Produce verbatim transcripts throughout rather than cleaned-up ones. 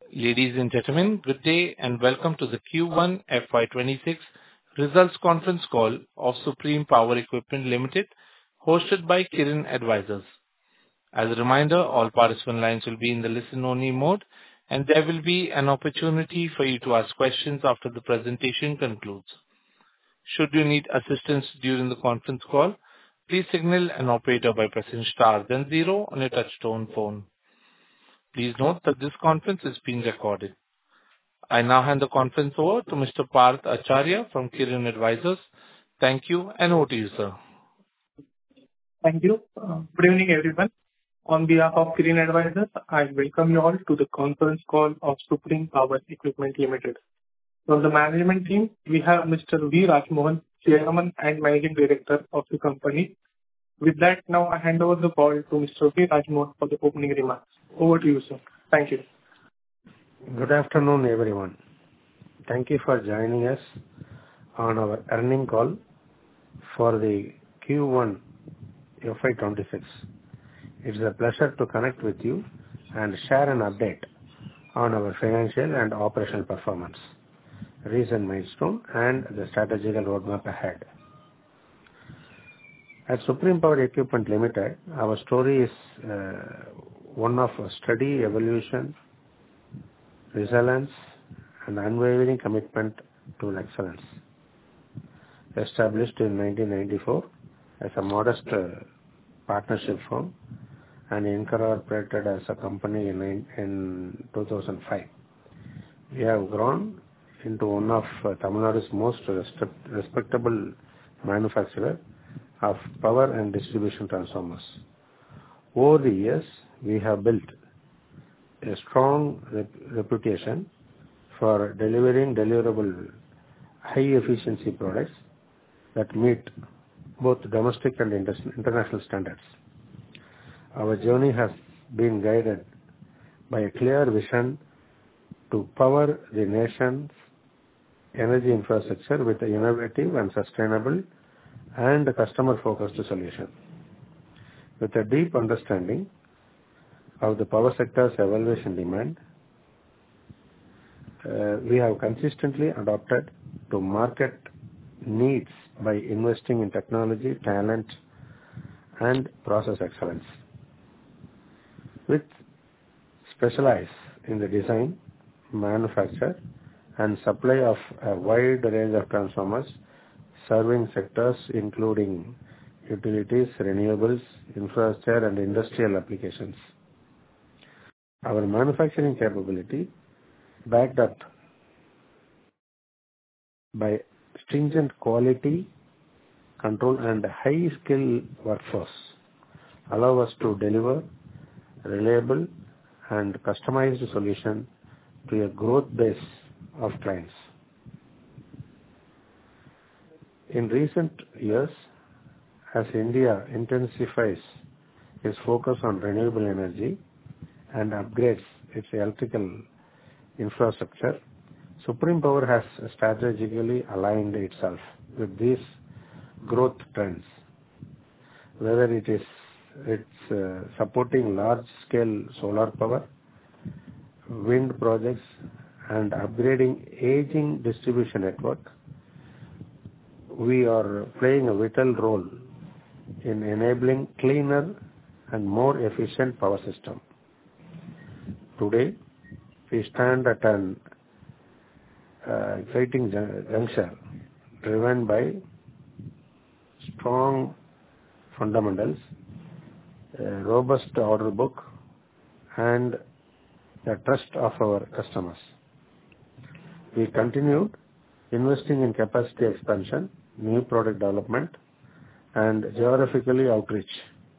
Ladies and gentlemen, good day and welcome to the Q one F Y twenty-six results conference call of Supreme Power Equipment Limited, hosted by Kirin Advisors. As a reminder, all participant lines will be in the listen-only mode, and there will be an opportunity for you to ask questions after the presentation concludes. Should you need assistance during the conference call, please signal an operator by pressing star then zero on your touch-tone phone. Please note that this conference is being recorded. I now hand the conference over to Mister Parth Acharya from Kirin Advisors. Thank you, and over to you, sir. Thank you. Uh, Good evening, everyone. On behalf of Kirin Advisors, I welcome you all to the conference call of Supreme Power Equipment Limited. From the management team, we have Mister V. Rajmohan, Chairman and Managing Director of the company. With that, now I hand over the call to Mister V. Rajmohan for the opening remarks. Over to you, sir. Thank you. Good afternoon, everyone. Thank you for joining us on our earnings call for the Q one F Y twenty-six. It's a pleasure to connect with you and share an update on our financial and operational performance, recent milestone, and the strategical roadmap ahead. At Supreme Power Equipment Limited, our story is uh, one of steady evolution, resilience, and unwavering commitment to excellence. Established in nineteen ninety-four as a modest uh, partnership firm and incorporated as a company in, in two thousand five, we have grown into one of uh, Tamil Nadu's most respectable manufacturer of power and distribution transformers. Over the years, we have built a strong rep- reputation for delivering deliverable high-efficiency products that meet both domestic and inter- international standards. Our journey has been guided by a clear vision to power the nation's energy infrastructure with an innovative and sustainable and customer-focused solution. With a deep understanding of the power sector's evaluation demand, uh, we have consistently adapted to market needs by investing in technology, talent, and process excellence. With specialize in the design, manufacture, and supply of a wide range of transformers serving sectors including utilities, renewables, infrastructure, and industrial applications. Our manufacturing capability, backed up by stringent quality control and high-skill workforce, allow us to deliver reliable and customized solution to a growth base of clients. In recent years, as India intensifies its focus on renewable energy and upgrades its electrical infrastructure, Supreme Power has strategically aligned itself with these growth trends. Whether it is it's uh, supporting large-scale solar power, wind projects, and upgrading aging distribution network, we are playing a vital role in enabling cleaner and more efficient power system. Today, we stand at an uh, exciting juncture driven by strong fundamentals, a robust order book, and the trust of our customers. We continued investing in capacity expansion, new product development, and geographically outreach.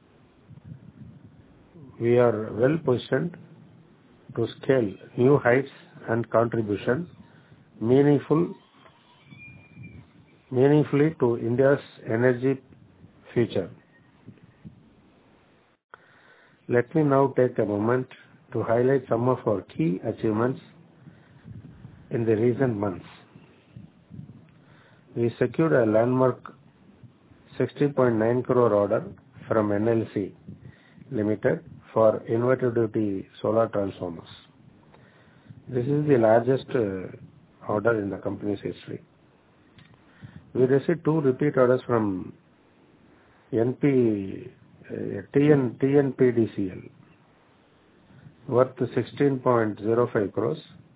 We are well positioned to scale new heights and contribution meaningful, meaningfully to India's energy future. Let me now take a moment to highlight some of our key achievements in the recent months. We secured a landmark sixty point nine crore order from N L C Limited for inverter duty solar transformers. This is the largest uh, order in the company's history. We received two repeat orders from N P, uh, T N, T N P D C L worth sixteen point zero five crores,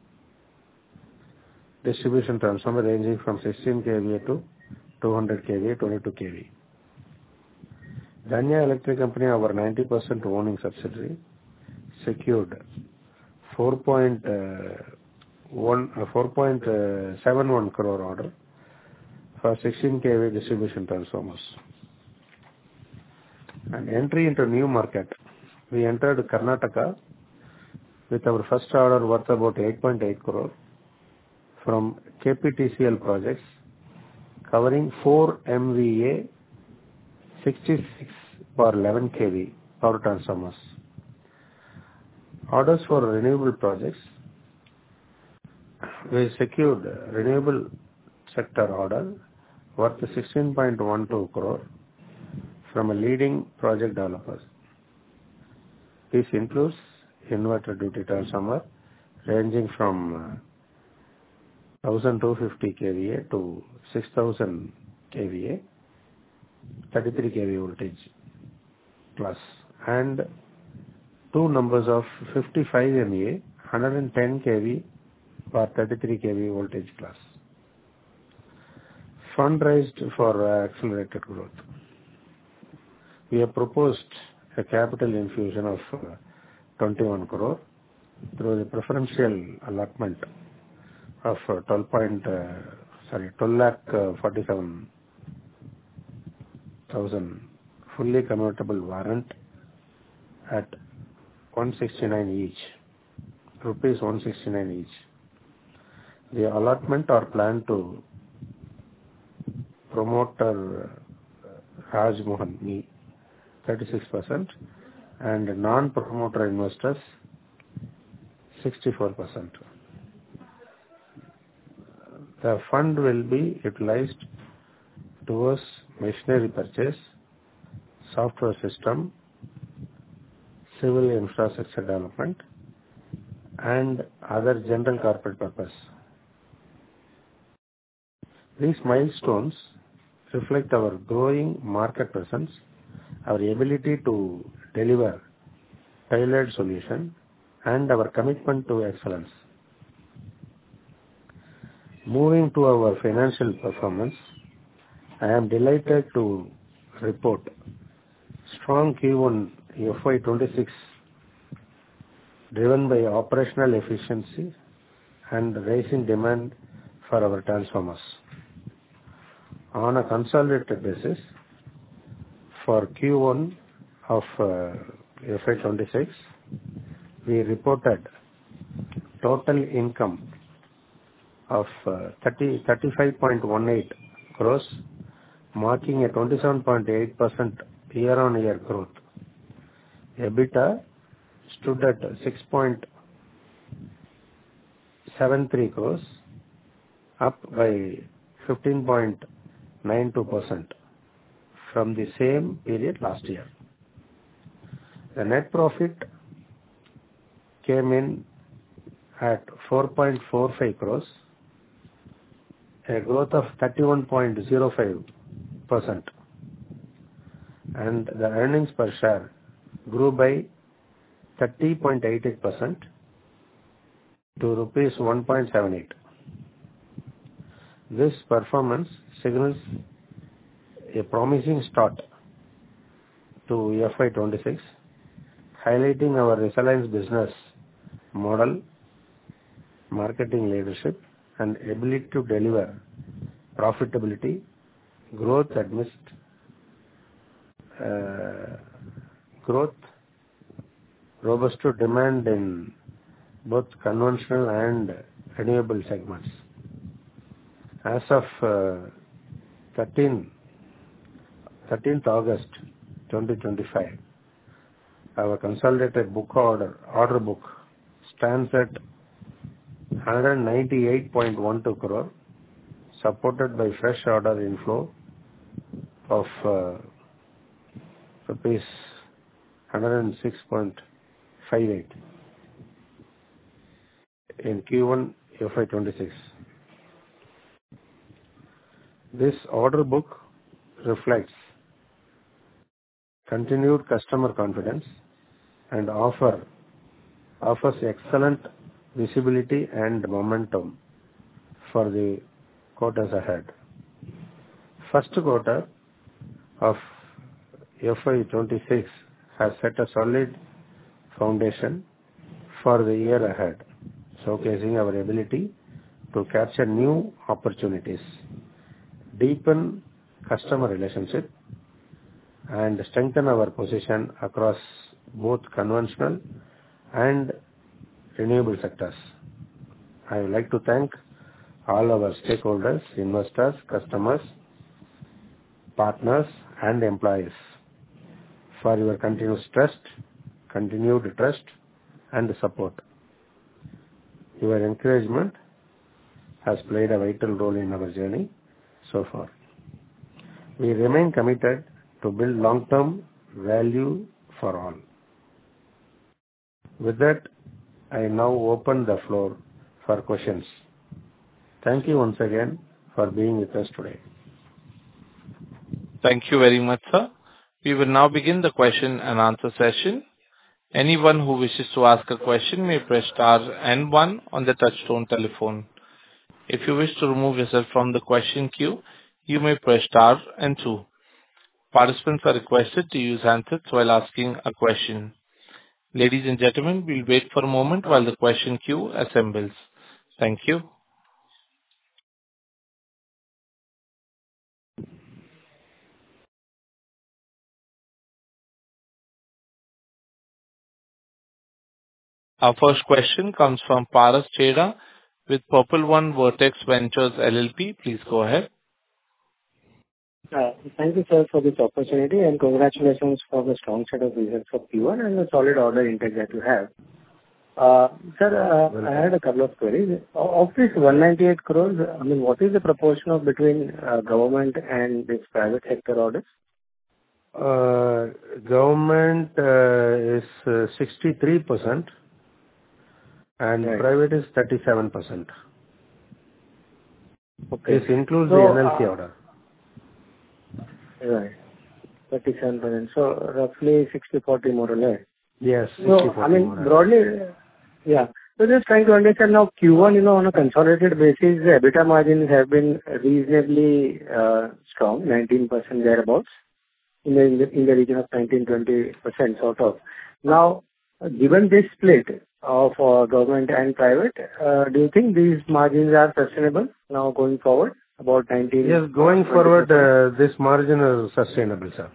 distribution transformer ranging from sixteen k V A to two hundred k V A, twenty-two k V A. Danya Electric Company, our ninety percent owning subsidiary, secured four point seven one crore order for sixteen k V A distribution transformers. And entry into new market. We entered Karnataka with our first order worth about eight point eight crore from K P T C L projects covering four M V A sixty-six for eleven k V power transformers. Orders for renewable projects. We secured renewable sector order worth sixteen point one two crore from a leading project developer. This includes inverter duty transformer ranging from uh, twelve fifty k V A to six thousand k V A, thirty-three k V voltage plus, and two numbers of fifty-five M V A, one hundred ten k V for thirty-three k V voltage plus. Fund raised for uh, accelerated growth. We have proposed a capital infusion of uh, twenty-one crore through the preferential allotment of uh, twelve point, uh, sorry, twelve lakh uh, forty-seven thousand fully convertible warrant at one sixty-nine each, rupees one sixty-nine each. The allotment are planned to promoter uh, Raj Mohan, me, thirty-six percent, and non-promoter investors, sixty-four percent. The fund will be utilized towards machinery purchase, software system, civil infrastructure development, and other general corporate purpose. These milestones reflect our growing market presence, our ability to deliver tailored solution, and our commitment to excellence. Moving to our financial performance, I am delighted to report strong Q one F Y twenty-six driven by operational efficiency and rising demand for our transformers. On a consolidated basis, for Q one of uh, F Y twenty-six, we reported total income of uh, thirty-five point one eight crores, marking a twenty-seven point eight percent year-on-year growth. EBITDA stood at six point seven three crores, up by fifteen point nine two percent from the same period last year. The net profit came in at four point four five crores, a growth of thirty-one point zero five percent, and the earnings per share grew by thirty point eight eight percent to rupees one point seven eight. This performance signals a promising start to F Y twenty-six, highlighting our resilience business model, marketing leadership, and ability to deliver profitability, growth amidst uh, growth, robust to demand in both conventional and renewable segments. As of uh, thirteenth August twenty twenty-five, our consolidated book order order book stands at one hundred ninety-eight point one two crore, supported by fresh order inflow of uh, rupees one hundred six point five eight. in Q one F Y twenty-six. This order book reflects continued customer confidence and offer offers excellent visibility and momentum for the quarters ahead. First quarter of F Y twenty-six has set a solid foundation for the year ahead, showcasing our ability to capture new opportunities, deepen customer relationship, and strengthen our position across both conventional and renewable sectors. I would like to thank all our stakeholders, investors, customers, partners, and employees for your continuous trust, continued trust, and support. Your encouragement has played a vital role in our journey so far. We remain committed to build long-term value for all. With that, I now open the floor for questions. Thank you once again for being with us today. Thank you very much, sir. We will now begin the question and answer session. Anyone who wishes to ask a question may press star and one on the touchtone telephone. If you wish to remove yourself from the question queue, you may press star and two. Participants are requested to use handsets while asking a question. Ladies and gentlemen, we'll wait for a moment while the question queue assembles. Thank you. Our first question comes from Paras Cheda with Purple One Vertex Ventures L L P. Please go ahead. Uh, Thank you, sir, for this opportunity, and congratulations for the strong set of results for Q one and the solid order intake that you have. Uh, Sir, uh, I had a couple of queries. Of this one hundred ninety-eight crores, I mean, what is the proportion of between uh, government and this private sector orders? Uh, government uh, is uh, sixty-three percent and Right. private is thirty-seven percent. Okay. This includes So, the N L C uh, order. Right. thirty-seven percent. So roughly sixty forty more or less. Yes, So, sixty I forty mean, more. broadly, yeah. So just trying to understand now, Q one, you know, on a consolidated basis, the EBITDA margins have been reasonably uh, strong, nineteen percent thereabouts, in the in the in the region of nineteen to twenty percent sort of. Now, uh, given this split of uh, government and private, uh, do you think these margins are sustainable now going forward, about nineteen? Yes, going forward, uh, this margin is sustainable, sir.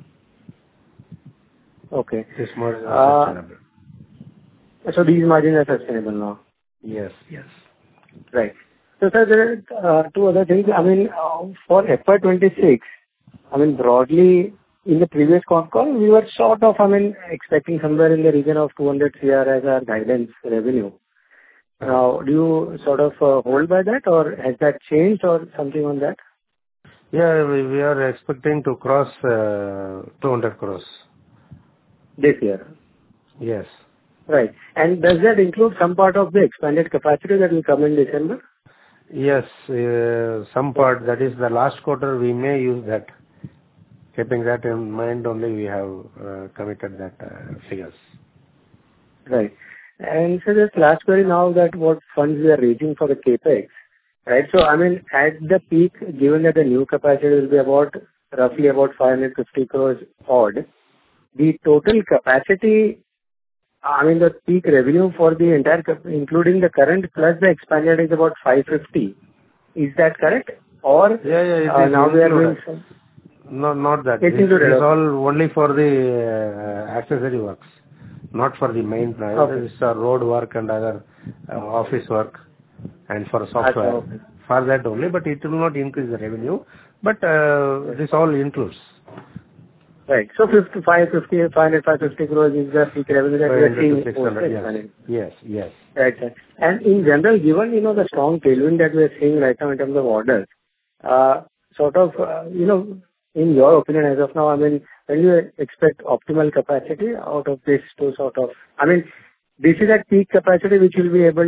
Okay. This margin is Uh, sustainable. So these margins are sustainable now? Yes, yes. Right. So, sir, there are uh, two other things. I mean, uh, for F Y twenty-six, I mean, broadly, in the previous con call, we were sort of, I mean, expecting somewhere in the region of two hundred crore as our guidance revenue. Now, do you sort of uh, hold by that, or has that changed or something on that? Yeah, we, we are expecting to cross uh, two hundred crores. This year. Yes. Right. And does that include some part of the expanded capacity that will come in December? Yes, uh, some part, that is the last quarter, we may use that. Keeping that in mind only, we have uh, committed that uh, figures. Right. And so just last query now, that what funds we are raising for the CapEx, right? So, I mean, at the peak, given that the new capacity will be about, roughly about five hundred fifty crores odd, the total capacity, I mean, the peak revenue for the entire, cap- including the current plus the expanded, is about five fifty. Is that correct? Or, Yeah, yeah, it uh, is now we are doing included. some... No, not that. It's This included, is okay. all only for the uh, accessory works, not for the main plant. Okay. This is uh, road work and other uh, office work and for software. Okay. For that only, but it will not increase the revenue. But uh, this all includes. Right. So fifty, five fifty, five hundred, five fifty crores is the peak revenue that we are seeing six post hundred, expanding. yes. Yes, yes. Right, sir. And in general, given, you know, the strong tailwind that we are seeing right now in terms of orders, uh, sort of, uh, you know, in your opinion as of now, I mean, when you expect optimal capacity out of this to sort of... I mean, this is at peak capacity which will be able to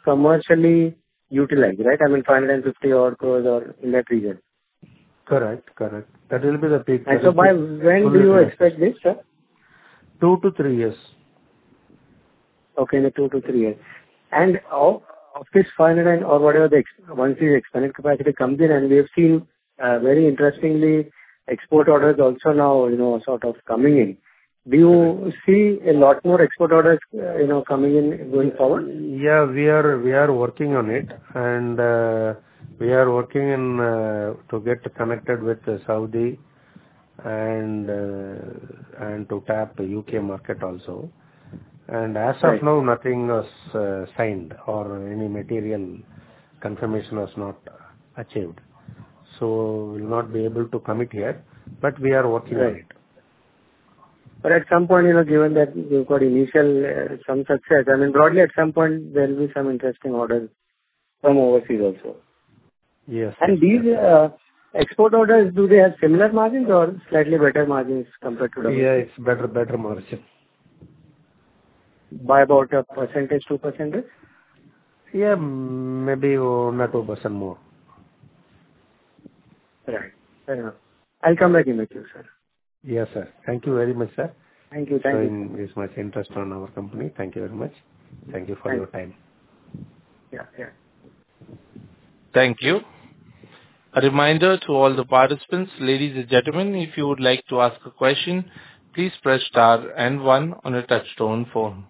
commercially utilized, right? I mean, five hundred fifty odd crores or in that region. Correct, correct. That will be the peak. And so by when do you expect this, sir? Two to three years. Okay, in the two to three years. And of, of this five hundred or whatever the, ex- once the expanded capacity comes in, and we have seen uh, very interestingly export orders also now, you know, sort of coming in. Do you see a lot more export orders, uh, you know, coming in going forward? Yeah, we are we are working on it, and uh, we are working in uh, to get connected with uh, Saudi and uh, and to tap the U K market also. And as of Right. now, nothing was uh, signed or any material confirmation was not achieved. So we will not be able to commit here, but we are working on Right. it. But at some point, you know, given that you've got initial uh, some success, I mean, broadly at some point there will be some interesting orders from overseas also. Yes. And these uh, export orders, do they have similar margins or slightly better margins compared to domestic? Yeah, it's better better margin. By about a percentage, two percentage? Yeah, maybe one or two percent more. Right. Fair enough. I'll come back in with you, sir. Yes, sir. Thank you very much, sir. Thank you. Thank you. Showing this much interest on our company. Thank you very much. Thank you for Thank your time. Yeah, yeah. Thank you. A reminder to all the participants, ladies and gentlemen, if you would like to ask a question, please press star and one on a touchtone phone.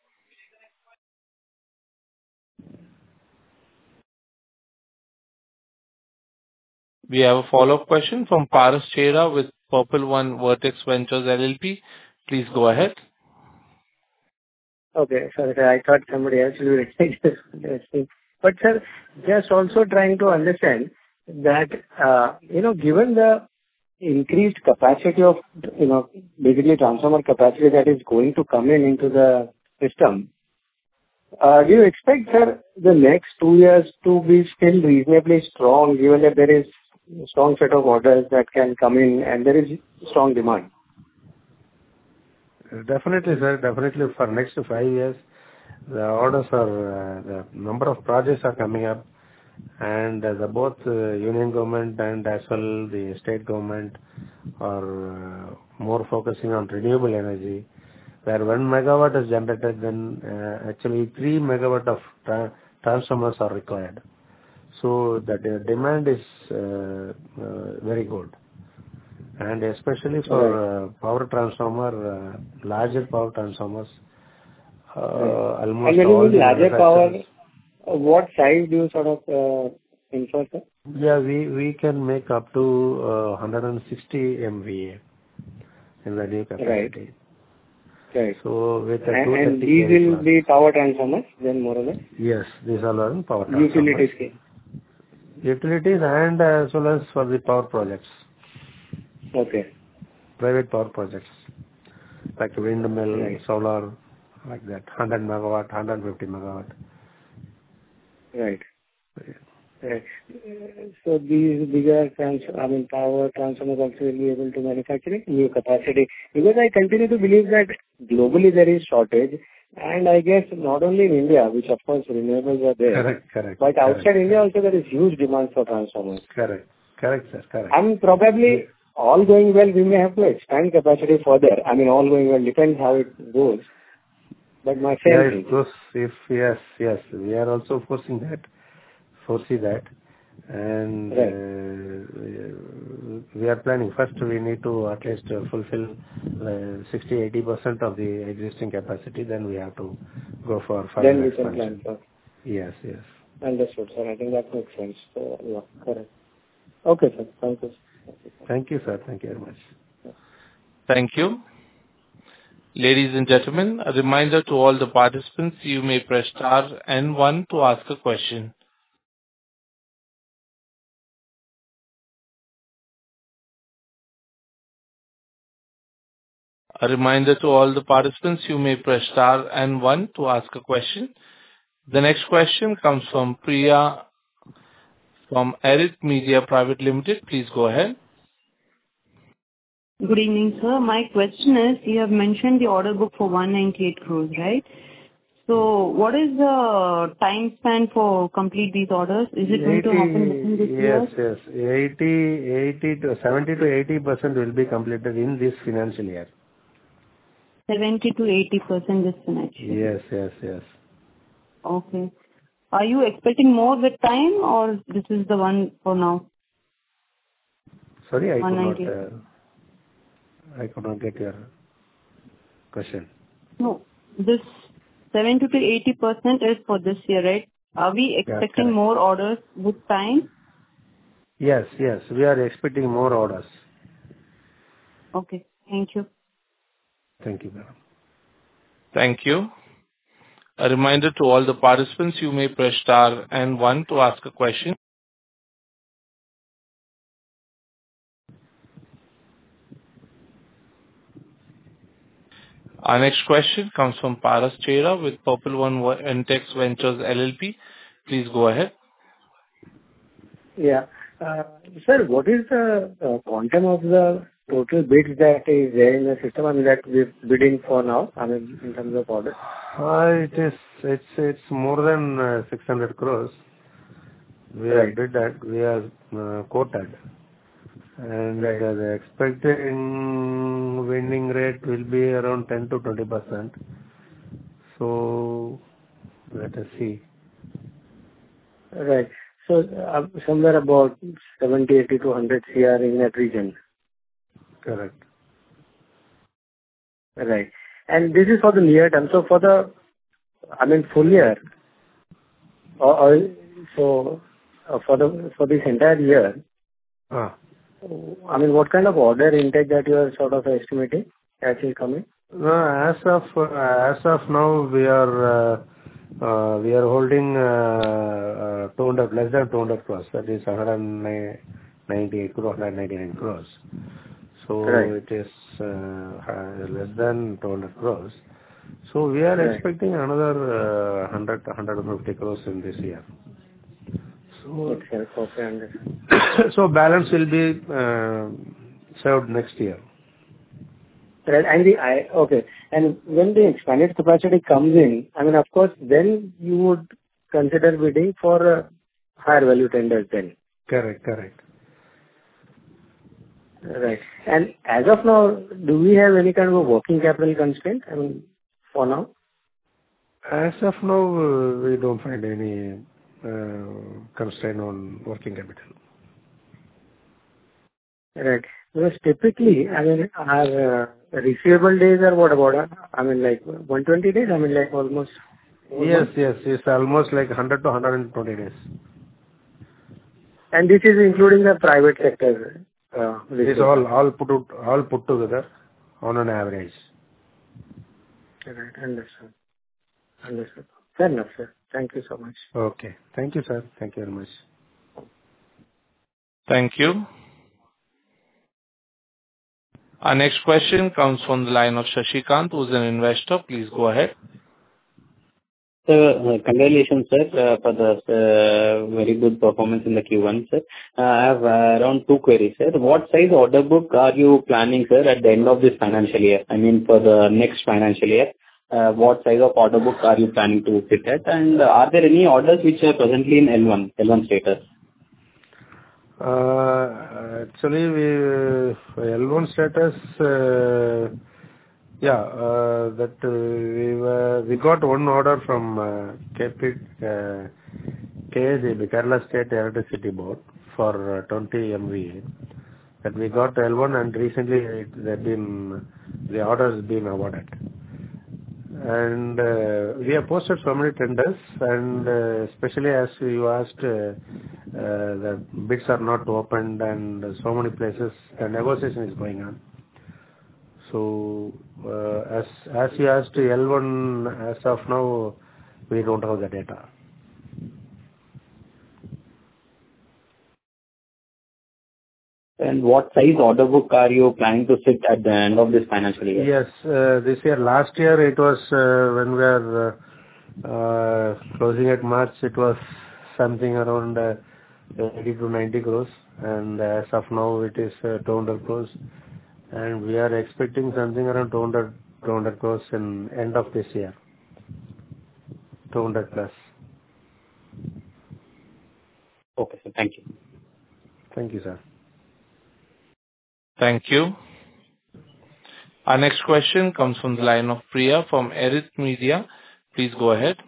We have a follow-up question from Paras Chera with Purple One Vertex Ventures L L P. Please go ahead. Okay. Sorry, sir. I thought somebody else will take this question. But sir, just also trying to understand that, uh, you know, given the increased capacity of, you know, basically transformer capacity that is going to come in into the system, uh, do you expect, sir, the next two years to be still reasonably strong, given that there is a strong set of orders that can come in and there is strong demand? Definitely, sir. Definitely for next five years, the orders are, uh, the number of projects are coming up, and uh, the both uh, union government and as well the state government are uh, more focusing on renewable energy. Where one megawatt is generated, then uh, actually three megawatt of tra- transformers are required. So the de- demand is uh, uh, very good. And especially for uh, power transformer, uh, larger power transformers, uh, Right. almost And when you all mean the larger power, manufacturers. uh, what size do you sort of uh, infer, sir? Yeah, we, we can make up to uh, one hundred sixty M V A in the new capacity. Right. So with a And, and two hundred thirty these K V will plus. be power transformers, then more or less? Yes, these are all power transformers. Utility scale. Utilities and as well as for the power projects, Okay. private power projects, like windmill, Right. solar, like that, one hundred megawatt, one hundred fifty megawatt. Right. Right. Uh, So these bigger trans, I mean, power transformers also will be able to manufacture it, new capacity. Because I continue to believe that globally there is shortage, and I guess not only in India, which of course renewables are there, Correct, correct. but outside correct, India also there is huge demand for transformers. Correct, correct, sir, correct. I mean, probably all going well, we may have to expand capacity further. I mean, all going well, depends how it goes. But my Yeah, sense if is, those, if yes, yes, we are also foreseeing that, foresee that, and Right. uh, we are planning. First, we need to at least uh, fulfill uh, sixty to eighty percent of the existing capacity. Then we have to go for further then we can plan expansion. for. Yes, yes. Understood, sir. I think that makes sense. So, yeah, correct. Okay, sir. Thank you. Thank you, sir. Thank you very much. Thank you. Ladies and gentlemen, a reminder to all the participants, you may press star and one to ask a question. A reminder to all the participants, you may press star and one to ask a question. The next question comes from Priya from Erit Media Private Limited. Please go ahead. Good evening, sir. My question is, you have mentioned the order book for one hundred ninety-eight crores, right? So what is the time span for complete these orders? Is it going to happen within this year? Yes, yes. eighty, eighty to seventy to eighty percent will be completed in this financial year. seventy to eighty percent this financial year. Yes, yes, yes. Okay. Are you expecting more with time, or this is the one for now? Sorry, I could not, one ninety. uh, I could not get your question. No, this seventy to eighty percent is for this year, right? Are we Yeah, expecting correct. more orders with time? Yes, yes. We are expecting more orders. Okay. Thank you. Thank you, madam. Thank you. A reminder to all the participants, you may press star and one to ask a question. Our next question comes from Paras Chera with Purple One Entex Ventures L L P. Please go ahead. Yeah. Uh, Sir, what is the uh, quantum of the total bids that is there in the system, I mean, that we're bidding for now, I mean, in terms of orders? Uh, It is, it's it's more than uh, six hundred crores. We have Right. bid that, we are uh, quoted. And Right. uh, the expecting winning rate will be around ten to twenty percent. So let us see. Right. So, uh, somewhere about seventy, eighty to one hundred C R in that region. Correct. Right. And this is for the near term. So for the, I mean, full year, or, or so, uh, for the, for this entire year, Ah. I mean, what kind of order intake that you are sort of estimating that will come in? No, as of uh, as of now, we are uh, uh, we are holding uh, uh, two hundred, less than two hundred crores. That is one hundred ninety-eight crores, one hundred ninety-nine crores. So Right. it is uh, uh, less than two hundred crores. So we are Right. expecting another uh, one hundred, one hundred fifty crores in this year. So Itself. Okay, understand. so balance will be uh, served next year. Right. And the, I, okay. And when the expanded capacity comes in, I mean, of course, then you would consider bidding for uh, higher value tenders then. Correct, correct. Right. And as of now, do we have any kind of a working capital constraint? I mean, for now? As of now, uh, we don't find any uh, constraint on working capital. Right. Because typically, I mean, our uh, receivable days are what about, uh, I mean, like one hundred twenty days? I mean, like almost. Yes, yes, it's almost like one hundred to one hundred twenty days. And this is including the private sector. Uh, It's all all put out, all put together on an average. Right. Understood. Understood. Fair enough, sir. Thank you so much. Okay. Thank you, sir. Thank you very much. Thank you. Our next question comes from the line of Shashikant, who's an investor. Please go ahead. Sir, uh, congratulations, sir, uh, for the uh, very good performance in the Q one, sir. Uh, I have uh, around two queries, sir. What size order book are you planning, sir, at the end of this financial year? I mean, for the next financial year, uh, what size of order book are you planning to sit at? And uh, are there any orders which are presently in L one, L one status? Uh, Actually, we uh, L one status, uh, yeah, uh, that uh, we were, we got one order from uh, K P, uh, K S E B, Kerala State Electricity Board, for uh, twenty M V A. That we got L one, and recently it, they've been, the order has been awarded. And uh, we have posted so many tenders, and uh, especially as you asked, uh, uh, the bids are not opened, and so many places the negotiation is going on. So uh, as as you asked, L one, as of now, we don't have the data. And what size order book are you planning to sit at the end of this financial year? Yes, uh, this year, last year it was uh, when we were uh, uh, closing at March, it was something around uh, eighty to ninety crores, and as of now it is uh, two hundred crores, and we are expecting something around two hundred, two hundred crores in end of this year. two hundred plus. Okay, sir. Thank you. Thank you, sir. Thank you. Our next question comes from the line of Priya from Erit Media. Please go ahead.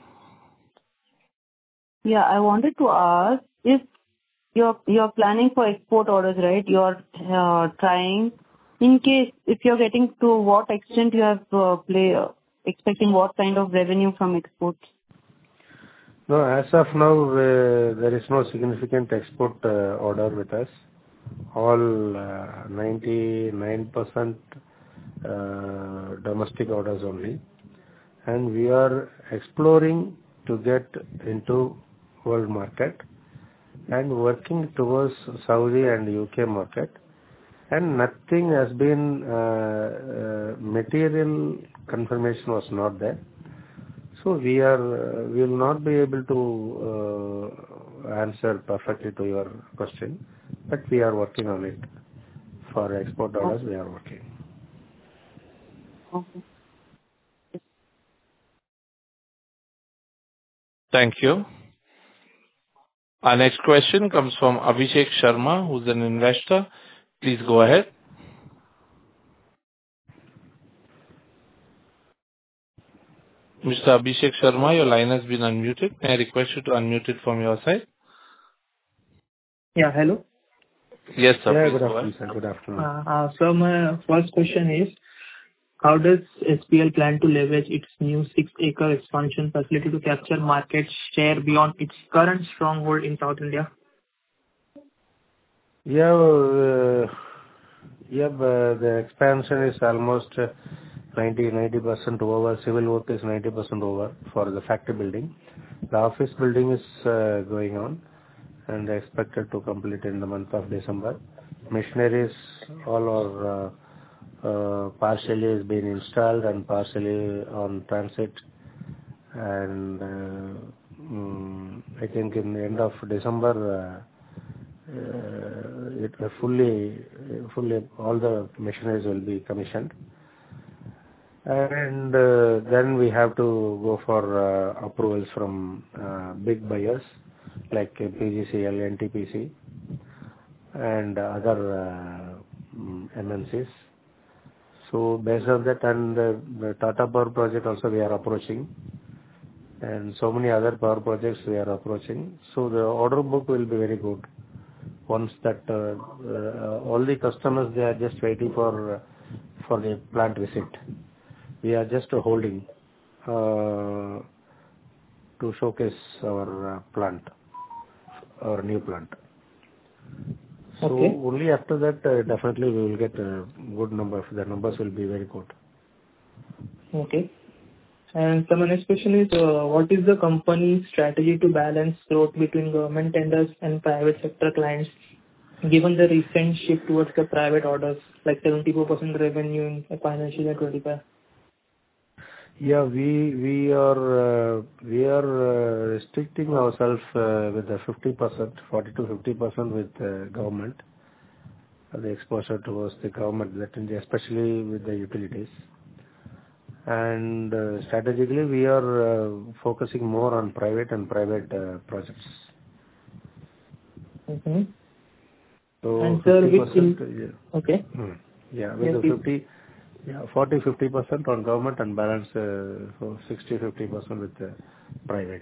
Yeah, I wanted to ask if you're you're planning for export orders, right? You're uh, trying. In case if you're getting to what extent you have uh, play uh, expecting what kind of revenue from exports? No, as of now, uh, there is no significant export uh, order with us. All uh, ninety-nine percent uh, domestic orders only. And we are exploring to get into world market and working towards Saudi and U K market. And nothing has been, uh, uh, material confirmation was not there. So we are, uh, we will not be able to uh, answer perfectly to your question, but we are working on it. For export orders, we are working. Okay. Thank you. Our next question comes from Abhishek Sharma, who's an investor. Please go ahead. Mister Abhishek Sharma, your line has been unmuted. May I request you to unmute it from your side? Yeah, hello. Yes, sir. Yeah, Please good go afternoon, ahead. sir. Good afternoon. Uh, uh, so my first question is, how does S P L plan to leverage its new six-acre expansion facility to capture market share beyond its current stronghold in South India? Yeah, uh, yeah, uh, the expansion is almost uh, ninety percent over. Civil work is ninety percent over for the factory building. The office building is uh, going on and expected to complete in the month of December. Machineries all are uh, uh, partially is being installed and partially on transit. And uh, mm, I think in the end of December, uh, Uh, it uh, fully, fully all the machineries will be commissioned, and uh, then we have to go for uh, approvals from uh, big buyers like uh, P G C L, N T P C, and other uh, mm, M N Cs. So based on that, and uh, the Tata Power project also we are approaching, and so many other power projects we are approaching. So the order book will be very good. Once that uh, uh, all the customers, they are just waiting for uh, for the plant visit. We are just uh, holding uh, to showcase our uh, plant, our new plant. So Okay. only after that, uh, definitely we will get a good number. The numbers will be very good. Okay. And so my next question is, uh, what is the company's strategy to balance growth between government tenders and private sector clients, given the recent shift towards the private orders, like seventy-four percent revenue in financial year twenty-five? Yeah, we we are uh, we are uh, restricting ourselves uh, with the fifty percent, forty to fifty percent with uh, government, uh, the exposure towards the government, that is especially with the utilities. And uh, strategically, we are uh, focusing more on private and private uh, projects. Mm-hmm. So And sir, fifty which percent, in... yeah, Okay. hmm. yeah, with Yes, the please. fifty, yeah, forty, fifty percent on government and balance uh, so sixty, fifty percent with uh, private.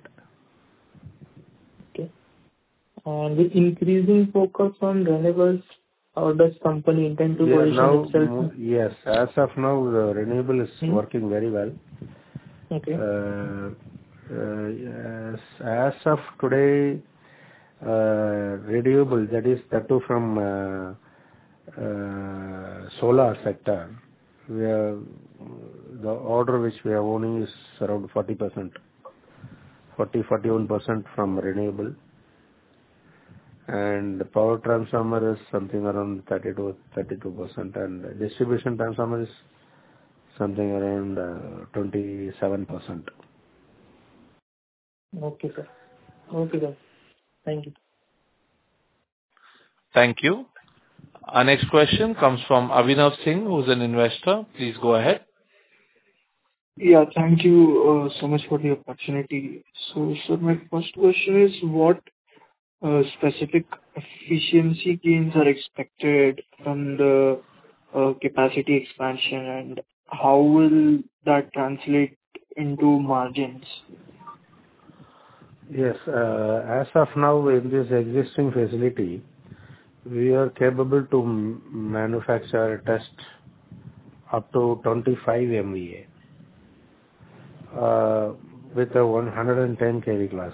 Okay. And with increasing focus on renewables, how does company intend to Yeah, position now, itself? mo- yes, as of now, the renewable is Hmm. working very well. Okay. Uh, uh, yes, as of today, uh, renewable, that is that too from uh, uh, solar sector, we are, the order which we are owning is around forty percent, forty, forty-one percent from renewable. And the power transformer is something around thirty to thirty-two percent, and distribution transformer is something around uh, twenty-seven percent. Okay, sir. Okay, sir. Thank you. Thank you. Our next question comes from Avinav Singh, who's an investor. Please go ahead. Yeah, thank you uh, so much for the opportunity. So, sir, my first question is what uh, specific efficiency gains are expected from the uh, capacity expansion, and how will that translate into margins? Yes, uh, as of now, in this existing facility, we are capable to m- manufacture test up to twenty-five M V A uh, with a one hundred ten kV class.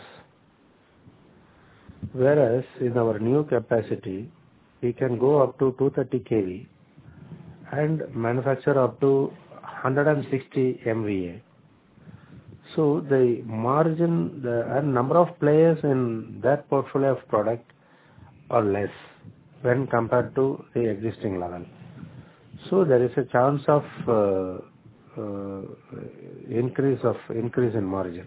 Whereas in our new capacity, we can go up to two hundred thirty kV and manufacture up to one hundred sixty M V A. So the margin, the and number of players in that portfolio of product are less when compared to the existing level. So there is a chance of uh, uh, increase of increase in margin,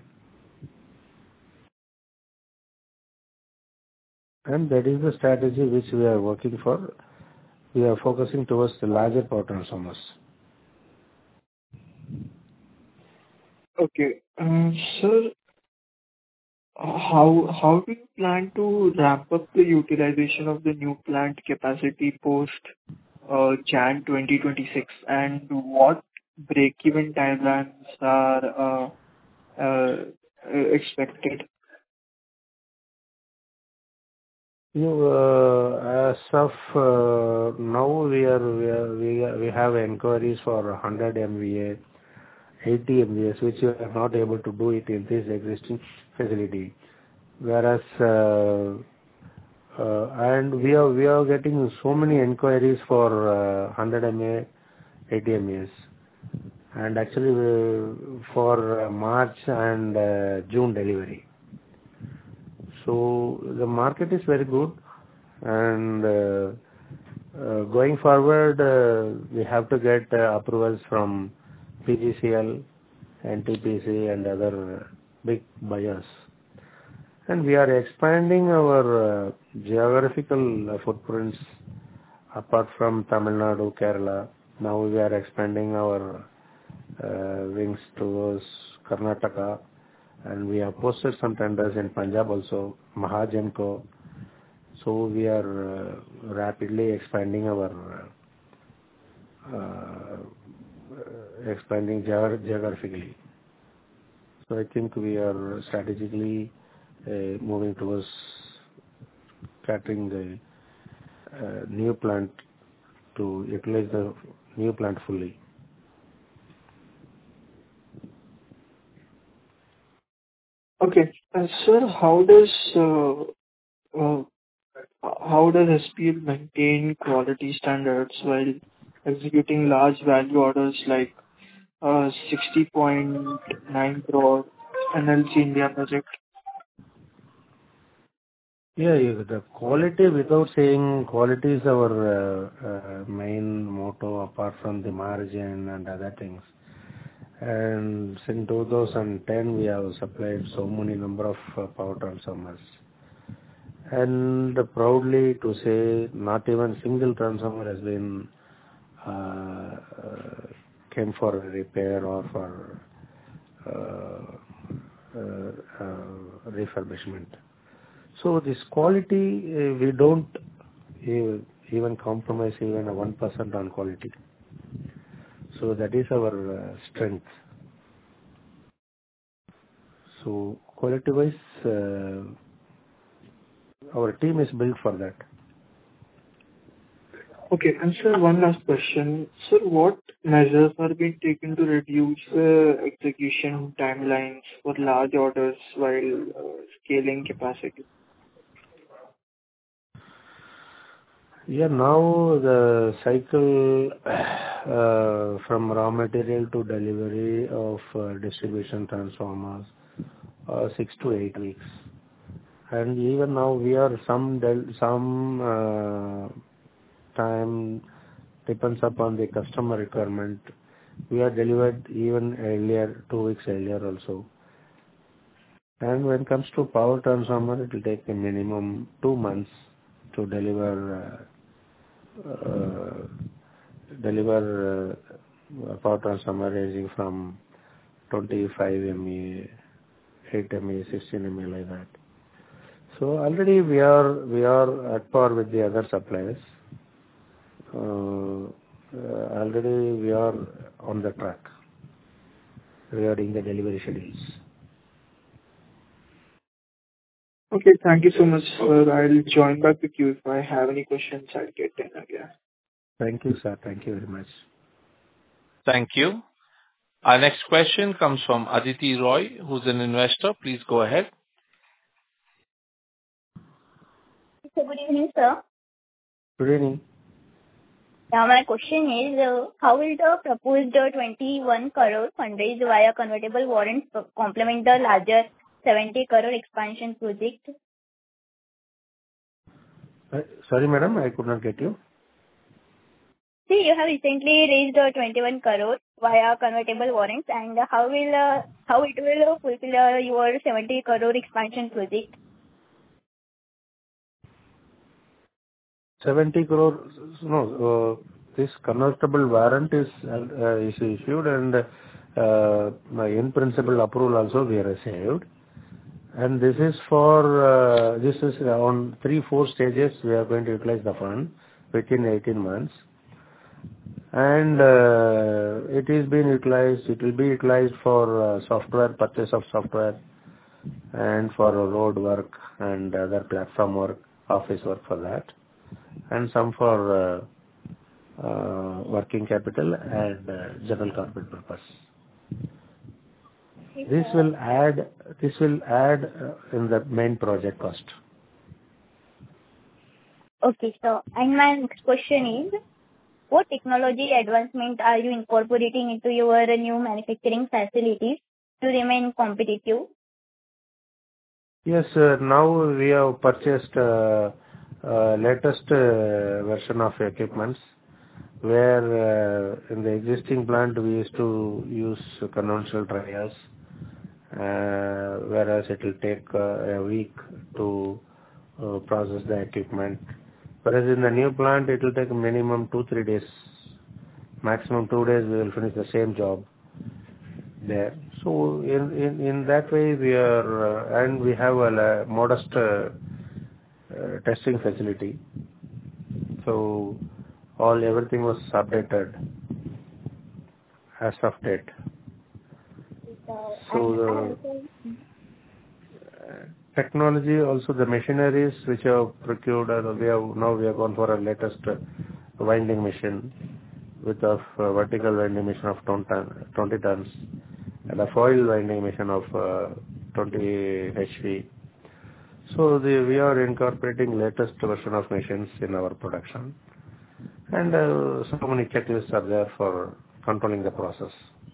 and that is the strategy which we are working for. We are focusing towards the larger power transformers. Okay. Uh, Sir, how how do you plan to ramp up the utilization of the new plant capacity post uh, January twenty twenty-six, and what break-even timelines are uh, uh, expected? You, uh, as of uh, now, we are we are, we, are, we have inquiries for one hundred M V A, eighty M V As, which we are not able to do it in this existing facility. Whereas, uh, uh, and we are we are getting so many inquiries for uh, one hundred M V A, eighty M V As, and actually uh, for uh, March and uh, June delivery. So the market is very good, and uh, uh, going forward, uh, we have to get uh, approvals from P G C L, N T P C, and other big buyers. And we are expanding our uh, geographical uh, footprints apart from Tamil Nadu, Kerala. Now we are expanding our uh, wings towards Karnataka, and we have posted some tenders in Punjab also, Mahajanko. So we are uh, rapidly expanding our uh, uh, expanding geog- geographically. So I think we are strategically uh, moving towards catering the uh, new plant to utilize the new plant fully. Okay. Uh, Sir, how does uh, uh, how does S P L maintain quality standards while executing large value orders like uh, sixty point nine crore N L C India project? Yeah, yeah, the quality, without saying quality is our uh, uh, main motto apart from the margin and other things. And since two thousand ten, we have supplied so many number of uh, power transformers. And proudly to say, not even single transformer has been uh, uh, came for repair or for uh, uh, uh, refurbishment. So this quality, uh, we don't uh, even compromise even a one percent on quality. So that is our uh, strength. So quality-wise, uh, our team is built for that. Okay. And sir, one last question. Sir, what measures are being taken to reduce uh, execution timelines for large orders while uh, scaling capacity? Yeah, now the cycle uh, from raw material to delivery of uh, distribution transformers, uh, six to eight weeks. And even now we are some del- some uh, time depends upon the customer requirement. We are delivered even earlier, two weeks earlier also. And when it comes to power transformer, it will take a minimum two months to deliver uh, uh, deliver uh, a power transformer ranging from twenty-five millimeters, eight millimeters, sixteen millimeters, like that. So already we are we are at par with the other suppliers. Uh, uh, already we are on the track regarding the delivery schedules. Okay, thank you so much, sir. I'll join back with you. If I have any questions, I'll get them again. Thank you, sir. Thank you very much. Thank you. Our next question comes from Aditi Roy, who's an investor. Please go ahead. So good evening, sir. Good evening. Now my question is, uh, how will the proposed uh, twenty-one crore fundraise via convertible warrants co- complement the larger seventy crore expansion project? Uh, sorry, madam, I could not get you. See, you have recently raised uh, twenty-one crore via convertible warrants, and uh, how will uh, how it will uh, fulfill uh, your seventy crore expansion project? seventy crore, no, uh, this convertible warrant is uh, is issued, and uh, my in principle approval also we received. And this is for, uh, this is on three, four stages we are going to utilize the fund within eighteen months. And uh, it is being utilized, it will be utilized for uh, software, purchase of software, and for road work and other platform work, office work for that, and some for uh, uh, working capital and uh, general corporate purpose. This will add, this will add uh, in the main project cost. Okay, so and my next question is, what technology advancement are you incorporating into your new manufacturing facilities to remain competitive? Yes, uh, now we have purchased uh, uh, latest uh, version of equipments, where uh, in the existing plant we used to use conventional dryers, uh, whereas it will take uh, a week to uh, process the equipment. Whereas in the new plant it will take minimum two, three days, maximum two days we will finish the same job there. So in, in, in that way we are, uh, and we have a uh, modest uh, uh, testing facility. So all, everything was updated as of date. So, So and I the also, uh, technology, also the machineries which have procured, uh, we have, now we have gone for a latest uh, winding machine with a uh, vertical winding machine of twenty tons and a foil winding machine of uh, twenty H P. So the, we are incorporating latest version of machines in our production, and uh, so many checklists are there for controlling the process.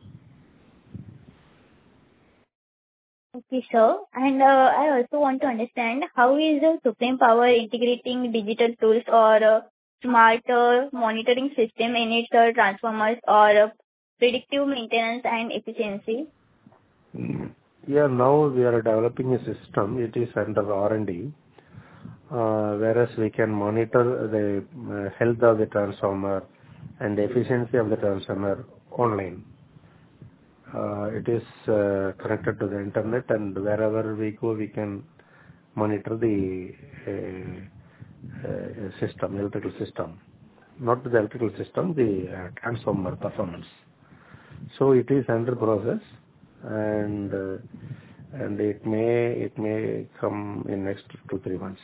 okay, sir. And uh, I also want to understand how is uh, Supreme Power integrating digital tools or uh, smart uh, monitoring system in its uh, transformers or uh, predictive maintenance and efficiency? Mm. Yeah, now we are developing a system. It is under R and D, uh, whereas we can monitor the uh, health of the transformer and the efficiency of the transformer online. Uh, it is uh, connected to the internet, and wherever we go, we can monitor the uh, uh, system, electrical system. Not the electrical system, the uh, transformer performance. So it is under process, and uh, and it may it may come in next two three months.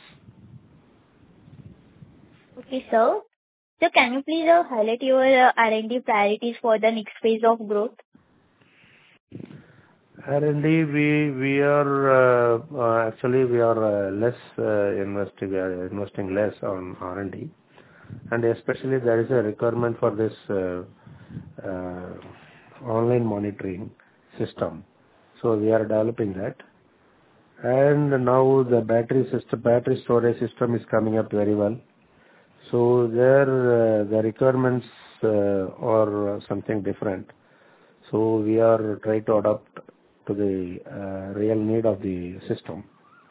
Okay, sir. So can you please uh, highlight your uh, R and D priorities for the next phase of growth? R and D, we we are uh, uh, actually we are uh, less uh, investing we are investing less on R and D, and especially there is a requirement for this uh, uh, online monitoring system. So we are developing that, and now the battery system, battery storage system is coming up very well. So there uh, the requirements uh, are something different. So we are trying to adapt to the uh, real need of the system.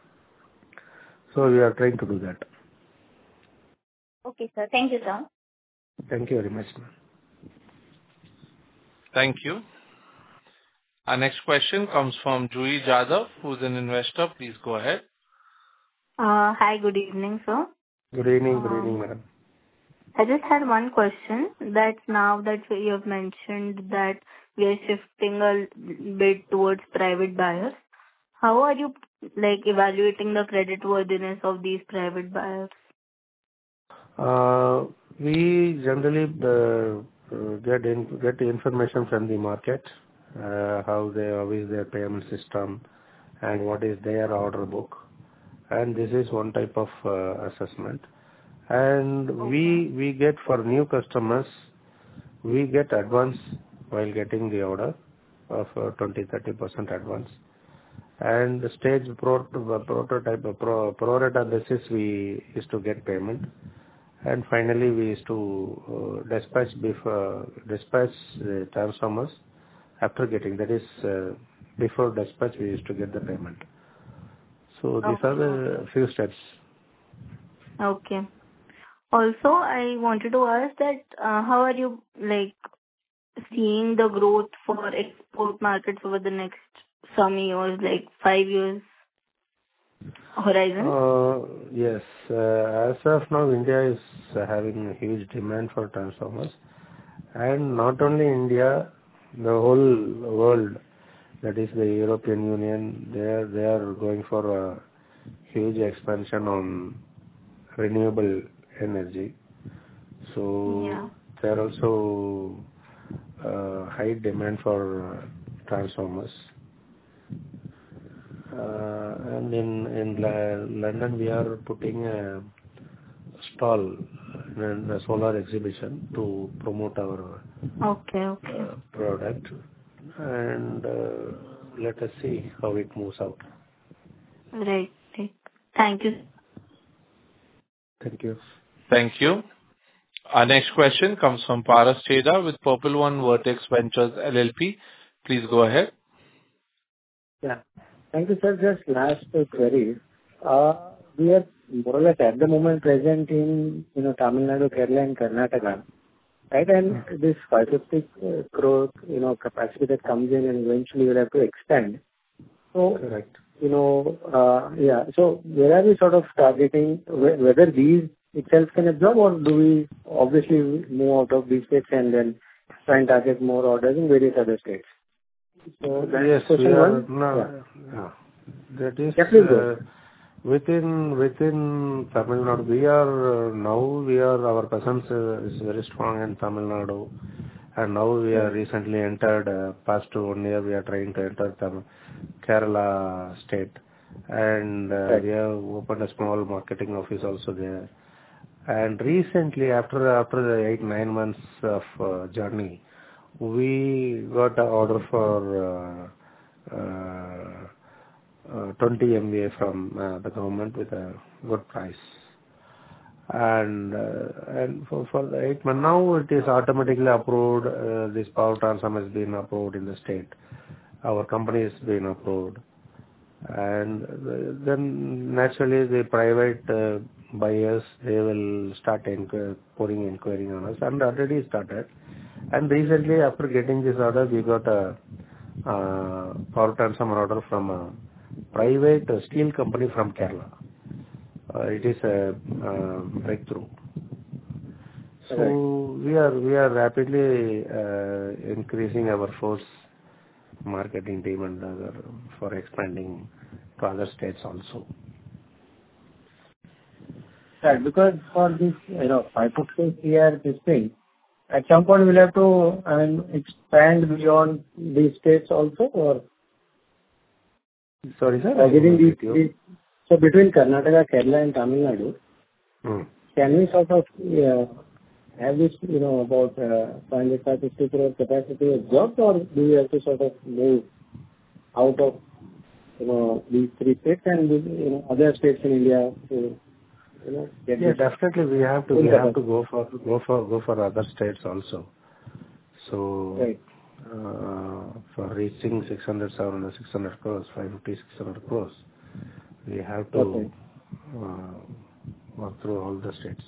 So we are trying to do that. Okay, sir. Thank you, sir. Thank you very much, ma'am. Thank you. Our next question comes from Juhi Jadhav, who's an investor. Please go ahead. Uh, Hi, good evening, sir. Good evening. Good Um, evening, madam. I just had one question that now that you have mentioned that we are shifting a bit towards private buyers, how are you like evaluating the credit worthiness of these private buyers? Uh, We generally uh, uh, get in, get the information from the market, uh, how they, how is their payment system, and what is their order book. And this is one type of uh, assessment. And we we get for new customers, we get advance while getting the order of uh, twenty to thirty percent advance. And the stage pro, prototype pro, pro rata basis we used to get payment. And finally, we used to uh, dispatch before dispatch uh, transformers after getting, that is uh, before dispatch we used to get the payment. So these are the few steps. Okay. Also, I wanted to ask that uh, how are you like seeing the growth for export markets over the next some years, like five years horizon? Uh, yes, uh, as of now, India is uh, having a huge demand for transformers, and not only India, the whole world, that is the European Union, they are they are going for a huge expansion on renewable energy. So Yeah. there are also uh, high demand for uh, transformers. Uh, and in in La- London, we are putting a stall in a solar exhibition to promote our Okay, okay. uh, product, and uh, let us see how it moves out. Right, right. Thank you. Thank you. Thank you. Our next question comes from Paras Cheda with Purple One Vertex Ventures L L P. Please go ahead. Yeah. Thank you, sir. Just last uh, query. Uh, We are more or less at the moment present in, you know, Tamil Nadu, Kerala and Karnataka, right? And this five hundred fifty uh, crore, you know, capacity that comes in and eventually we'll have to expand. So, Correct. you know, uh, yeah. So where are we sort of targeting, wh- whether these itself can absorb, or do we obviously move out of these states and then try and target more orders in various other states? So that's Yes, we question are one. now. Yeah. Yeah. That is Yeah, please go. uh, within within Tamil Nadu. We are uh, now we are our presence uh, is very strong in Tamil Nadu, and now we are recently entered. Uh, past one year, we are trying to enter Tamil Kerala state, and uh, Right. we have opened a small marketing office also there. And recently, after after the eight nine months of uh, journey, we got an order for uh, uh, uh, twenty M V A from uh, the government with a good price. And uh, and for, for the eight months now, it is automatically approved. Uh, this power transformer has been approved in the state. Our company has been approved. And uh, then naturally the private uh, buyers, they will start inqu- pouring inquiring on us, and already started. And recently, after getting this order, we got a uh, power transformer order from a private uh, steel company from Kerala. Uh, it is a uh, breakthrough. So Right. we are we are rapidly uh, increasing our force marketing team and other for expanding to other states also. Right. Because for this, you know, five to six year this thing, at some point we'll have to, I mean, expand beyond these states also, or Sorry, sir. uh, I within couldn't these, get you. these, so between Karnataka, Kerala and Tamil Nadu, Hmm. can we sort of uh, have this, you know, about uh, five hundred, five hundred fifty crore capacity absorbed, or do we have to sort of move out of, you know, these three states and, you know, other states in India to, you know, get Yeah, this definitely we have to full we have to capacity? go for go for go for other states also. So Right. uh, for reaching six hundred, seven hundred, six hundred crores, five fifty, six hundred crores, we have to Okay. uh, work through all the states.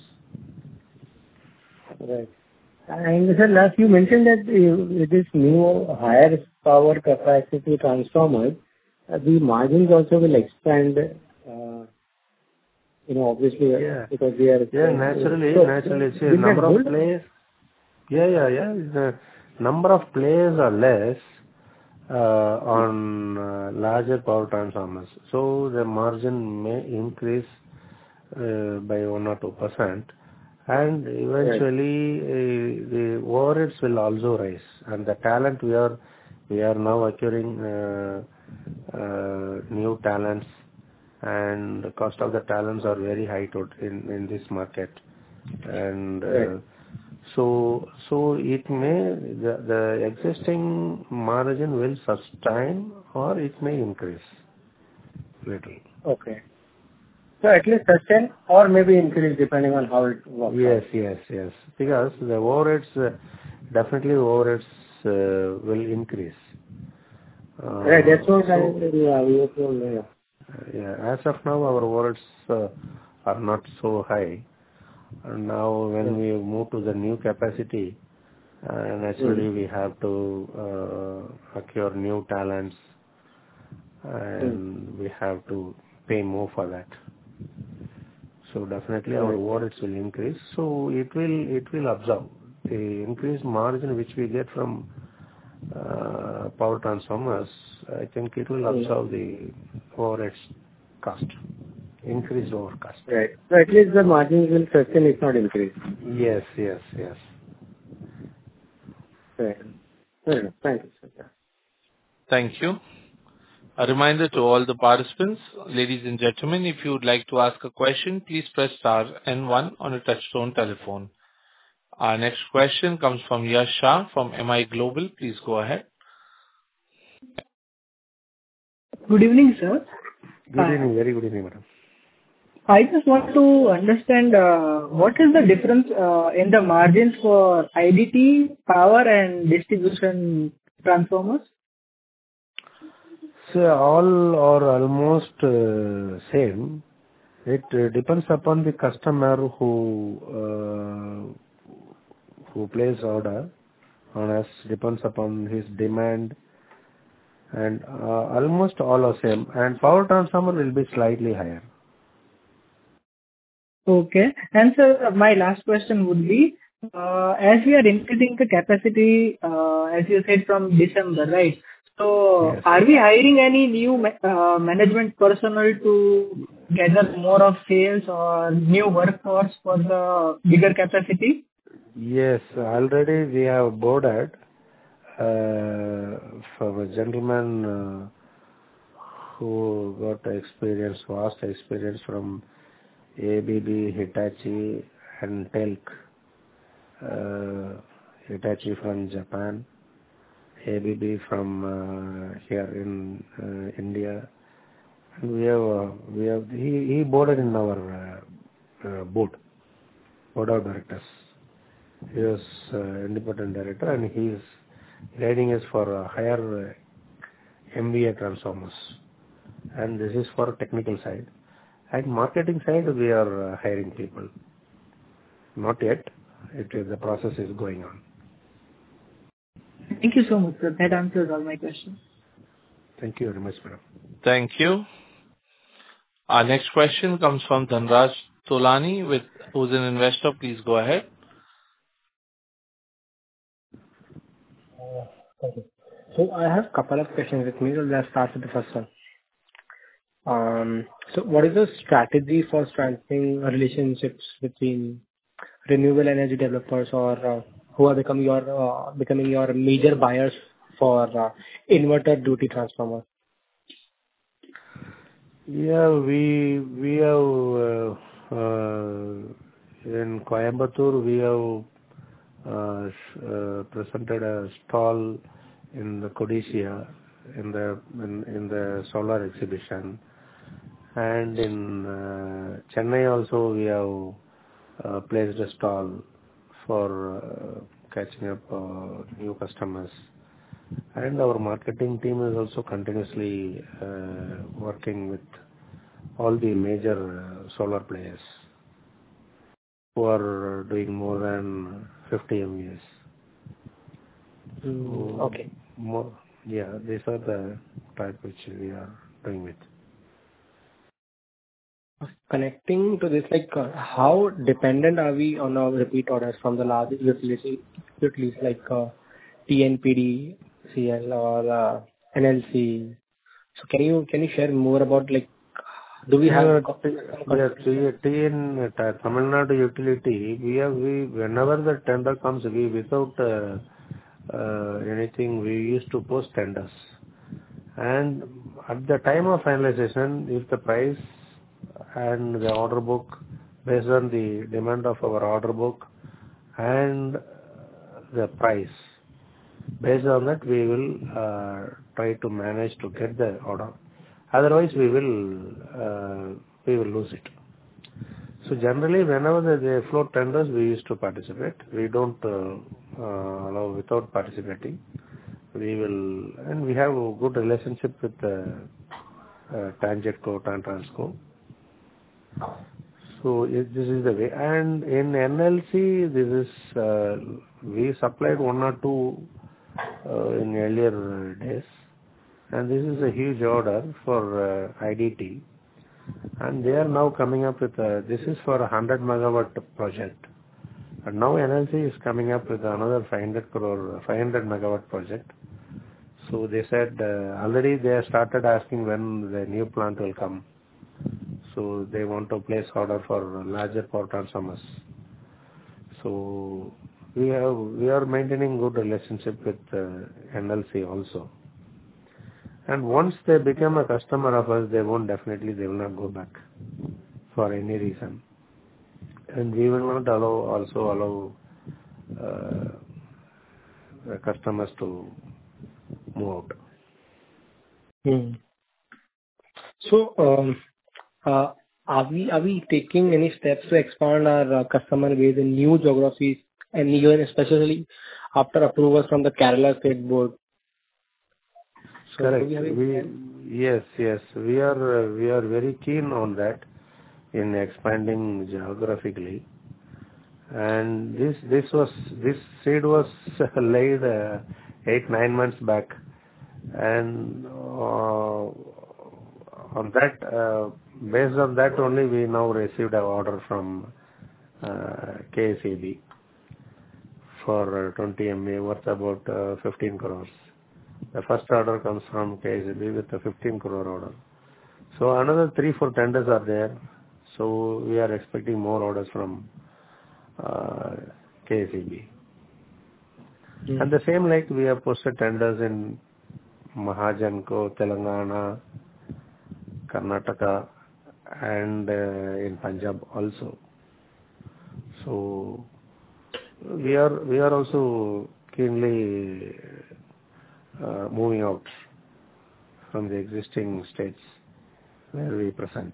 Right. And sir, last you mentioned that uh, this new hires power capacity transformers, uh, the margins also will expand, uh, you know, obviously, uh, Yeah. because we are... Yeah, uh, naturally, so, naturally. See, will that number of hold? players. Yeah, yeah, yeah. The number of players are less uh, on uh, larger power transformers. So the margin may increase uh, by one or two percent, and Right. eventually uh, the overheads will also rise. And the talent we are we are now acquiring uh, uh, new talents, and the cost of the talents are very high to, in in this market, and Right. uh, so so it may the, the existing margin will sustain or it may increase little. Okay. So at least sustain or maybe increase depending on how it works Yes, out. yes, yes. Because the overheads, uh, definitely overheads uh, will increase. Uh, Right. That's what I, so, yeah, we were told, yeah. yeah, as of now, our overheads uh, are not so high. And now, when we move to the new capacity, uh, naturally Mm. we have to uh, acquire new talents, and we have to pay more for that. So definitely our Right. overheads will increase. So it will it will absorb the increased margin which we get from uh, power transformers. I think it will Mm. absorb the overheads cost, increased over cost. Right. So at least the margins will sustain, if not increase. Yes, yes, yes. Right. Fair enough. Thank you, sir. Thank you. A reminder to all the participants, ladies and gentlemen, if you would like to ask a question, please press star and one on a touchtone telephone. Our next question comes from Yash Shah from M I Global. Please go ahead. Good evening, sir. Good Uh, evening, very good evening, madam. I just want to understand uh, what is the difference uh, in the margins for I D T, power and distribution transformers? So all are almost uh, same. It uh, depends upon the customer who uh, who place order on us, depends upon his demand, and uh, almost all are same. And power transformer will be slightly higher. Okay. And sir, my last question would be, uh, as we are increasing the capacity, uh, as you said, from December, right? So Yes. are we hiring any new ma- uh, management personnel to gather more of sales or new workforce for the bigger capacity? Yes, already we have boarded uh, from a gentleman uh, who got experience, vast experience from A B B, Hitachi, and Telk. Uh, Hitachi from Japan, A B B from uh, here in uh, India. And we have, uh, we have, he, he boarded in our uh, uh, board, board of directors. He was uh, independent director, and he is guiding us for uh, higher uh, M V A transformers. And this is for technical side. At marketing side, we are uh, hiring people. Not yet. It is, the process is going on. Thank you so much, sir. That answers all my questions. Thank you very much, madam. Thank you. Our next question comes from Dhanraj Tolani, with who's an investor. Please go ahead. Thank you. So I have a couple of questions with me. So let's start with the first one. Um, so what is the strategy for strengthening relationships between renewable energy developers or uh, who are becoming your uh, becoming your major buyers for uh, inverter duty transformers? Yeah, we we have uh, uh, in Coimbatore we have uh, sh- uh, presented a stall in the Codicia in the in, in the solar exhibition, and in uh, Chennai also we have uh, placed a stall for uh, catching up uh, new customers. And our marketing team is also continuously uh, working with all the major uh, solar players who are doing more than fifty M V S. Mm, So okay. more, Yeah, these are the type which we are doing with. Connecting to this, like, uh, how dependent are we on our repeat orders from the large utilities, utilities like uh, T N P D C L or uh, N L C? So can you can you share more about, like, do we have Yeah, co- T- some yeah, customers? T- TN, uh, Tamil Nadu utility, we have, we, whenever the tender comes, we, without uh, uh, anything, we used to post tenders. And at the time of finalization, if the price and the order book, based on the demand of our order book and the price, based on that, we will uh, try to manage to get the order. Otherwise, we will uh, we will lose it. So generally, whenever they they float tenders, we used to participate. We don't uh, uh, allow without participating. We will, and we have a good relationship with uh, uh, Tangetco and Transco. So it, this is the way. And in N L C, this is uh, we supplied one or two uh, in earlier days, and this is a huge order for uh, I D T. And they are now coming up with a, this is for a one hundred megawatt project. And now N L C is coming up with another five hundred crore, five hundred megawatt project. So they said uh, already they have started asking when the new plant will come. So they want to place order for larger power transformers. So we have we are maintaining good relationship with uh, N L C also. And once they become a customer of us, they won't definitely they will not go back for any reason. And we will not allow also allow uh, the customers to move out. Hmm. So, um, uh, are we are we taking any steps to expand our uh, customer base in new geographies, and even especially after approval from the Kerala State Board? So do Correct. we have any We plans? yes yes we are uh, we are very keen on that in expanding geographically. And this this was this seed was laid uh, eight nine months back, and uh, on that uh, based on that only we now received an order from uh, K S E B for uh, twenty M V A worth about uh, fifteen crores. The first order comes from K S E B with a fifteen crore order. So another three four tenders are there. So we are expecting more orders from uh, K S E B. Hmm. And the same like we have posted tenders in Mahajanko, Telangana, Karnataka, and uh, in Punjab also. So we are we are also keenly uh, moving out from the existing states where we present.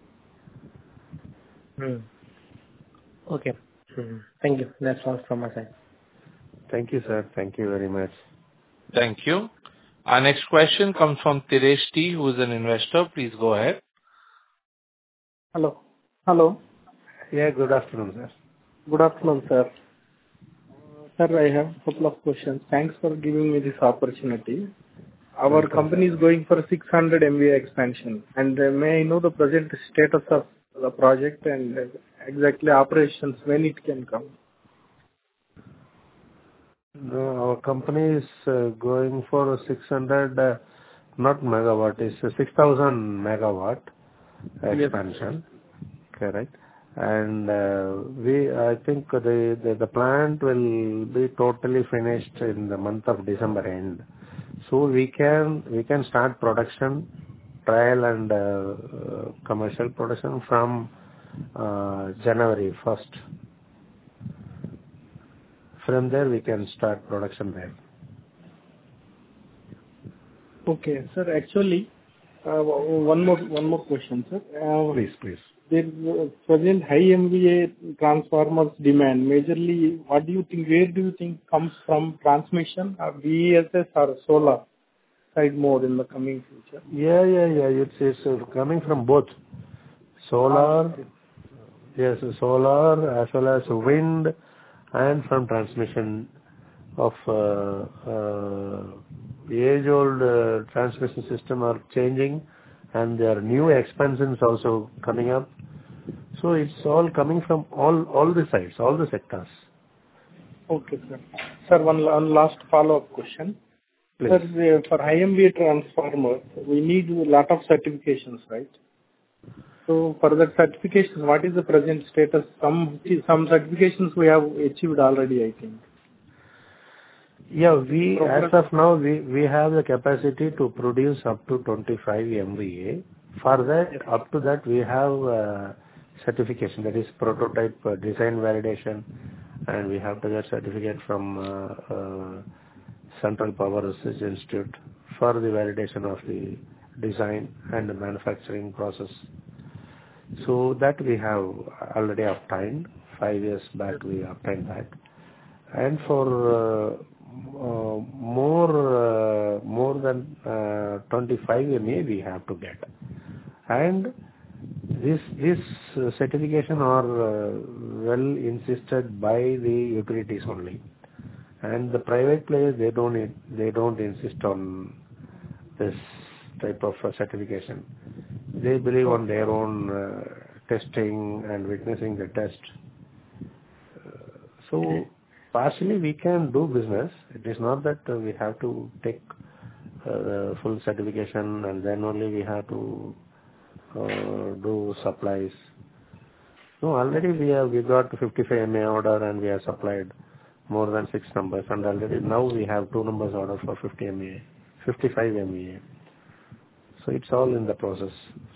Hmm. Okay. Hmm. Thank you. That's all from my side. Thank you, sir. Thank you very much. Thank you. Our next question comes from Tiresh T, who is an investor. Please go ahead. Hello. Hello. Yeah, good afternoon, sir. Good afternoon, sir. Sir, I have a couple of questions. Thanks for giving me this opportunity. Our Welcome, company sir. is going for six hundred M V A expansion, and uh, may I know the present status of the project and uh, exactly operations, when it can come? No, our company is uh, going for six hundred, uh, not megawatt, it's a six thousand megawatt Yes. expansion. Correct. And uh, we, I think the, the the plant will be totally finished in the month of December end. So we can we can start production, trial and uh, uh, commercial production from uh, January first. From there we can start production there. Okay, sir. Actually, uh, one more one more question, sir. Uh, Please, please. There is present high M V A transformers demand. Majorly, what do you think, where do you think comes from transmission, or V S S or solar side more in the coming future? Yeah, yeah, yeah. It's, it's uh, coming from both solar, yes, solar as well as wind, and from transmission of uh, uh, age-old uh, transmission system are changing, and there are new expansions also coming up. So it's all coming from all all the sides, all the sectors. Okay, sir. Sir, one, one last follow-up question. Please. Sir, uh, for I M V A transformers, we need a lot of certifications, right? So for that certifications, what is the present status? Some some certifications we have achieved already, I think. Yeah, we as of now we we have the capacity to produce up to twenty-five M V A. For that, up to that we have uh, certification, that is prototype uh, design validation, and we have to get certificate from uh, uh, Central Power Research Institute for the validation of the design and the manufacturing process. So that we have already obtained. Five years back we obtained that. And for uh, uh, more uh, more than uh, twenty-five M V A we have to get. And this this uh, certification are uh, well insisted by the utilities only. And the private players, they don't they don't insist on this type of uh, certification. They believe on their own uh, testing and witnessing the test. Uh, so partially we can do business. It is not that uh, we have to take uh, the full certification and then only we have to uh, do supplies. No, already we have we got fifty-five M V A order and we have supplied more than six numbers, and already now we have two numbers order for fifty M V A, fifty-five M V A. So it's all in the process.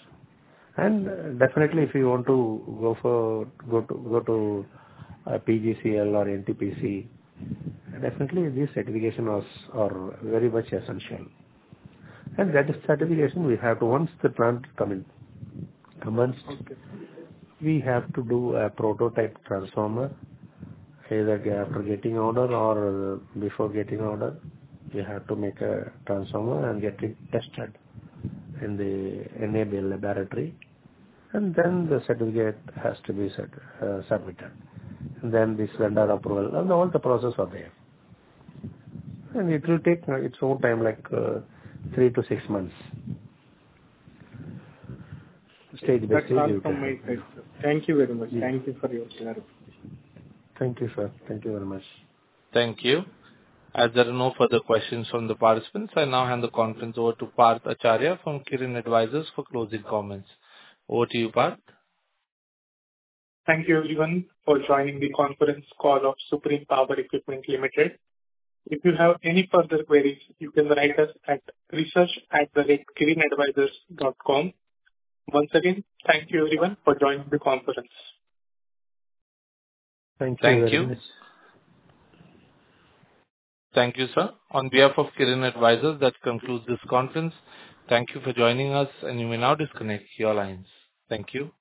And uh, definitely if you want to go for go to go to uh, P G C L or N T P C, definitely this certification was are very much essential. And that is certification we have to, once the plant come in, commenced, okay, we have to do a prototype transformer, either after getting order or before getting order. We have to make a transformer and get it tested in the N A B L laboratory, and then the certificate has to be set, uh, submitted. And then this vendor approval, and all the process are there. And it will take its own time, like uh, three to six months. Stage by That's stage. all from my side, sir. Thank you very much. Yeah. Thank you for your clarification. Thank you, sir. Thank you very much. Thank you. As there are no further questions from the participants, I now hand the conference over to Parth Acharya from Kirin Advisors for closing comments. Over to you, Parth. Thank you everyone for joining the conference call of Supreme Power Equipment Limited. If you have any further queries, you can write us at research at the rate kirin advisors dot com. Once again, thank you everyone for joining the conference. Thank you Thank very you. much. Thank you, sir. On behalf of Kirin Advisors, that concludes this conference. Thank you for joining us, and you may now disconnect your lines. Thank you.